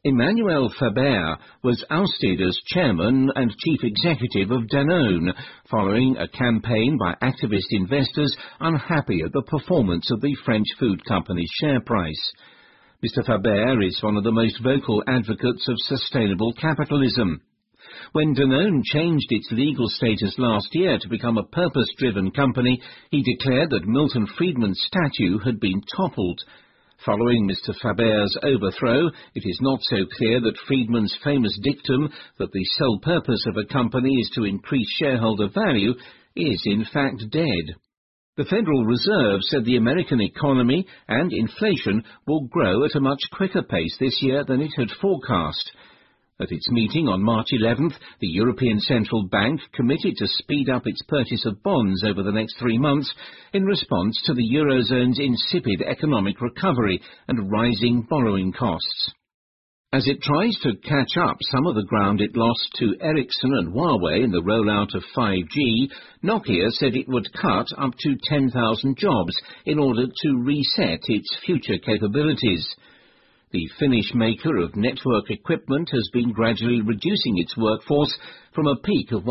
Emmanuel Faber was ousted as chairman and chief executive of Danone, following a campaign by activist investors unhappy at the performance of the French food company's share price. Mr. Faber is one of the most vocal advocates of sustainable capitalism. When Danone changed its legal status last year to become a purpose-driven company, he declared that Milton Friedman's statue had been toppled. Following Mr. Faber's overthrow, it is not so clear that Friedman's famous dictum that the sole purpose of a company is to increase shareholder value is in fact dead. The Federal Reserve said the American economy and inflation will grow at a much quicker pace this year than it had forecast. At its meeting on March 11th, the European Central Bank committed to speed up its purchase of bonds over the next 3 months in response to the Eurozone's insipid economic recovery and rising borrowing costs. As it tries to catch up some of the ground it lost to Ericsson and Huawei in the rollout of 5G, Nokia said it would cut up to 10,000 jobs in order to reset its future capabilities. The Finnish maker of network equipment has been gradually reducing its workforce from a peak of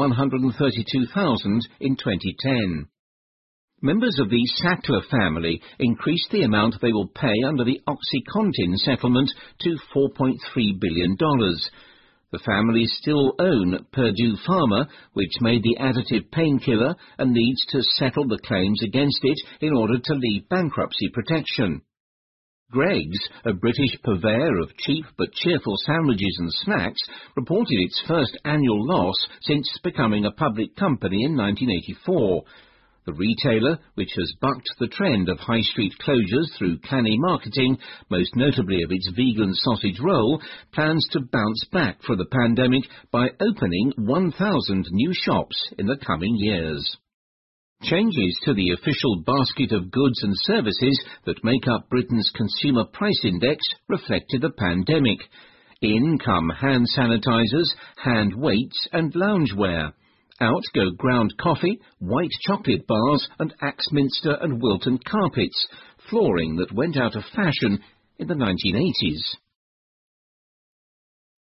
132,000 in 2010. Members of the Sackler family increased the amount they will pay under the OxyContin settlement to $4.3 billion. The family still own Purdue Pharma, which made the additive painkiller, and needs to settle the claims against it in order to leave bankruptcy protection. Greggs, a British purveyor of cheap but cheerful sandwiches and snacks, reported its first annual loss since becoming a public company in 1984. The retailer, which has bucked the trend of high street closures through canny marketing, most notably of its vegan sausage roll, plans to bounce back from the pandemic by opening 1,000 new shops in the coming years. Changes to the official basket of goods and services that make up Britain's Consumer Price Index reflected the pandemic. In come hand sanitizers, hand weights and loungewear. Out go ground coffee, white chocolate bars and Axminster and Wilton carpets, flooring that went out of fashion in the 1980s.